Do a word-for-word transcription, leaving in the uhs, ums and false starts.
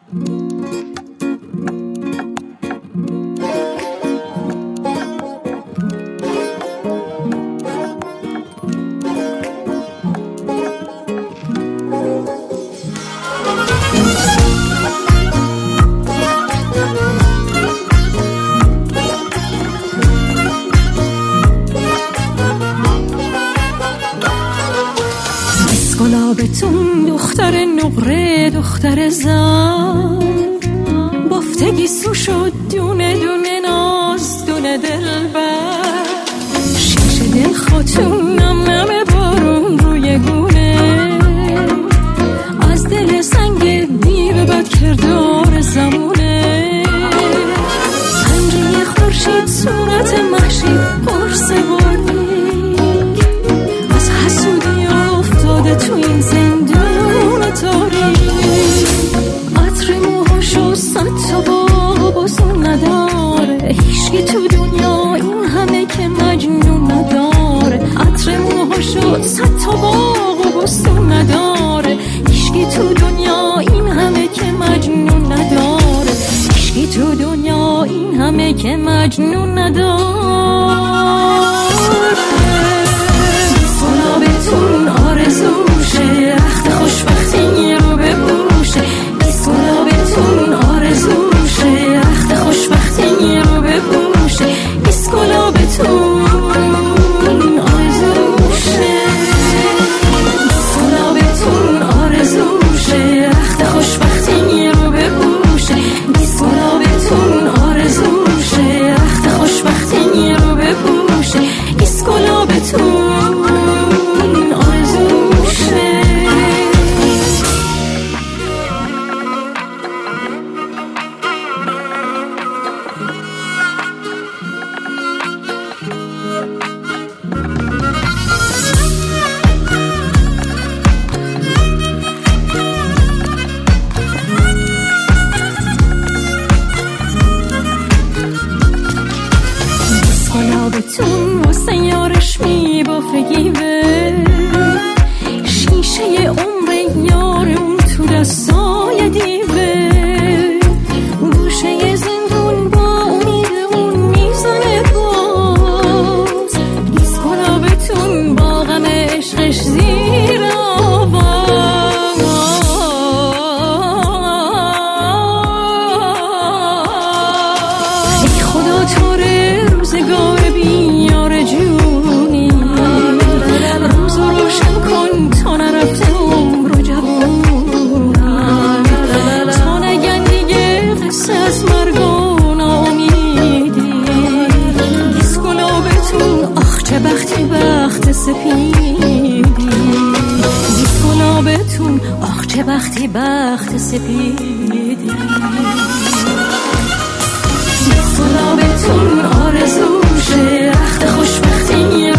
گلابتون دختر نقره دختر زن بافتگی سو شد دونه دونه ناز دونه دلبر شیشه دل خاتون نم نم بارون روی گونه از دل سنگ دیو بد کردار زمونه پنجه خورشید صورت محشید قرص باریک از حسودی افتاده تو این زندون تاریک عطر موهاشو صد تا باغ بازون نداره هیچکی تو دنیا این همه که مجنون نداره عطر موهاشو صد تا باغ بازون نداره هیچکی تو دنیا این همه که مجنون نداره هیچکی تو دنیا این همه که مجنون نداره گلابتون آرزوشه رخت خوشبختی رو بپوشه گلابتون آرزوشه رخت خوشبختی رو بپوشه گلابتون آرزوشه گلابتون آرزوشه رخت خوشبختی رو بپوشه گلابتون آرزوشه رخت خوشبختی رو بپوشه گلابتون گلابتون واسه یارش میبافه گیوه شیشه عمر یار اون تو دستای دیوه گوشه زندون با امید اون میزنه باز گیس گلابتون با غم عشقش زیر آواز ای خدا طوره روزگار بیار جونی روز روشن کن تا نرفته عمر و جوونی تا نگن دیگه قصه از مرگ و ناامیدی گیس گلابتون آخ چه بختی بخت سپیدی گیس گلابتون آخ چه بختی بخت سپیدی گلابتون آرزوشه رخت خوشبختی